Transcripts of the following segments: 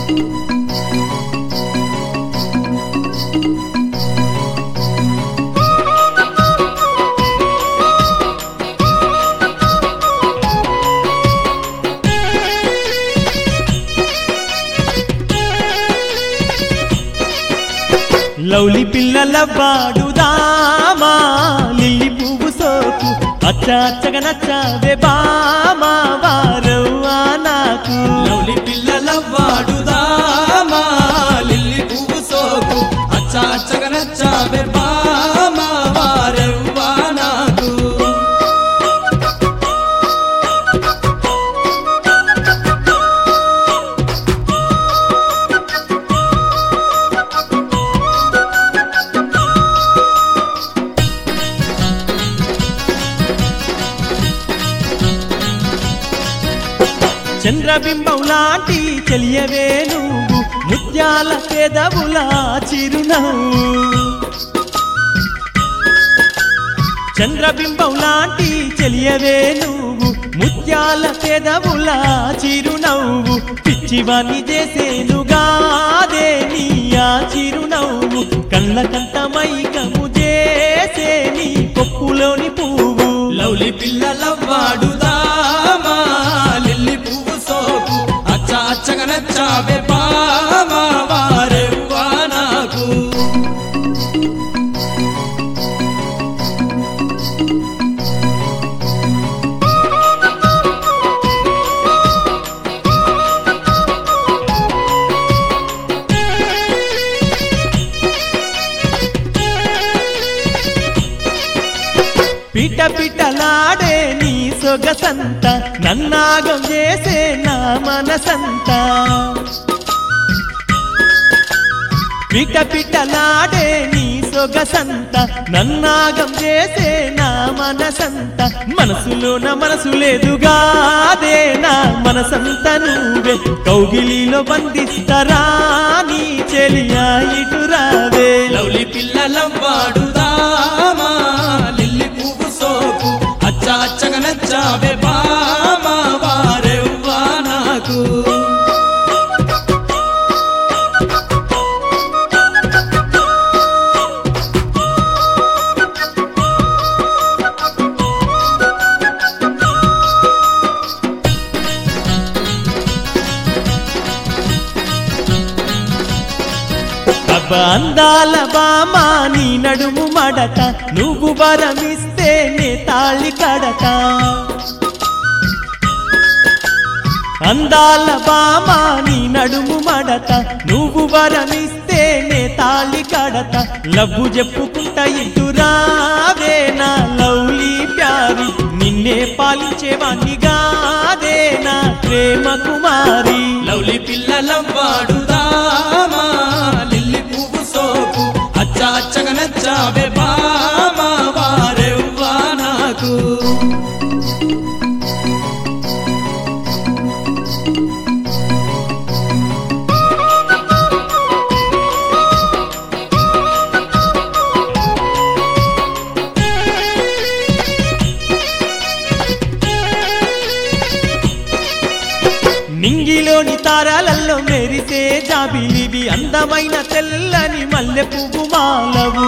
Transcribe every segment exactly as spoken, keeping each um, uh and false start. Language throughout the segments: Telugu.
లౌలి పిల్లల వాడుదామా లిల్లీ పువ్వు సోకు అచ్చా అచ్చగా నచ్చావే బామా వారవ్వా నాకు. లౌలి పిల్లల వాడుదామా లిల్లీ పువ్వు సోకు అచ్చా అచ్చగా నచ్చావే బామా వారవ్వా నాకు. చంద్రబింబం లాంటి చెలియవే నువ్వు ముత్యాల పెదవుల చిరునవ్వు. చంద్రబింబం లాంటి చెలియవే నువ్వు ముత్యాల పెదవుల చిరునవ్వు. పిచ్చివాణ్ణి చేసేనుగాదే నీ ఆ చిరునవ్వు. కళ్ళ కంట మైకము చేసే నీ కొప్పులోని పువ్వు. లౌలి పిల్లల వాడుదామా లిల్లీ పువ్వు సోకు అచ్చా అచ్చగా నచ్చావే బామా వారవ్వా నాకు. పిట పిటలాడే నీ సొగసంత నన్నాగం చేసే నా మనసంత. పిట పిటలాడే నీ సొగసంత నన్నాగం చేసే నా మనసంత. మనసులోన మనసు లేదుగాదే నా మనసంత నువ్వే. కౌగిలిలో బంధిస్తరా నీ చెలియా ఇటురావే. లౌలి పిల్లల వాడుదామా లిల్లీ పువ్వు సోకు అచ్చా అచ్చగా నచ్చావే బామా వారవ్వా నాకు. అబ్బా అందాల బామా నీ నడుము మడత నువ్వు వరమిస్తే నే తాళి కడత. అందాల బామా నీ నడుము మడత నువ్వు వరమిస్తే నే తాళి కడత. లవ్వు చెప్పుకుంటా ఇటురావే నా లౌలీ ప్యారి. నిన్నే పాలించేవాణ్ణి గాదే నా ప్రేమ కుమారి. లౌలి పిల్లల వాడుదామా లిల్లీ పువ్వు సోకు అచ్చా అచ్చగా నచ్చావే బామా వారవ్వా నాకు. నింగిలోని తారాలల్లో మెరిసే జాబిలివి అందమైన తెల్లని మల్లె పువ్వు మాలవు.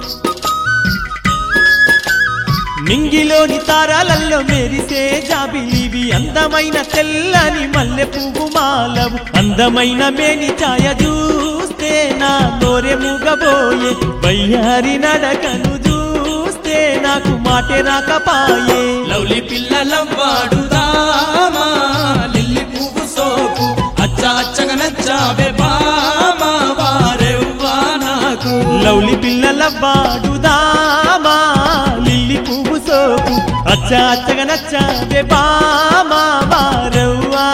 నింగిలోని తారాలల్లో మెరిసే జాబిలివి అందమైన తెల్లని మల్లె పువ్వు మాలవు. అందమైన మేని ఛాయ చూస్తే నా నోరె మూగబోయే. వయ్యారి నడకను చూస్తే నాకు మాటే రాకపాయే. లౌలి పిల్లల వాడుదామా లిల్లీ పువ్వు సోకు అచ్చా అచ్చగా నచ్చావే బామా వారవ్వా నాకు. లౌలి పిల్లల వాడుదామా లిల్లీ పువ్వు సోకు అచ్చా అచ్చగా నచ్చావే బామా వారవ్వా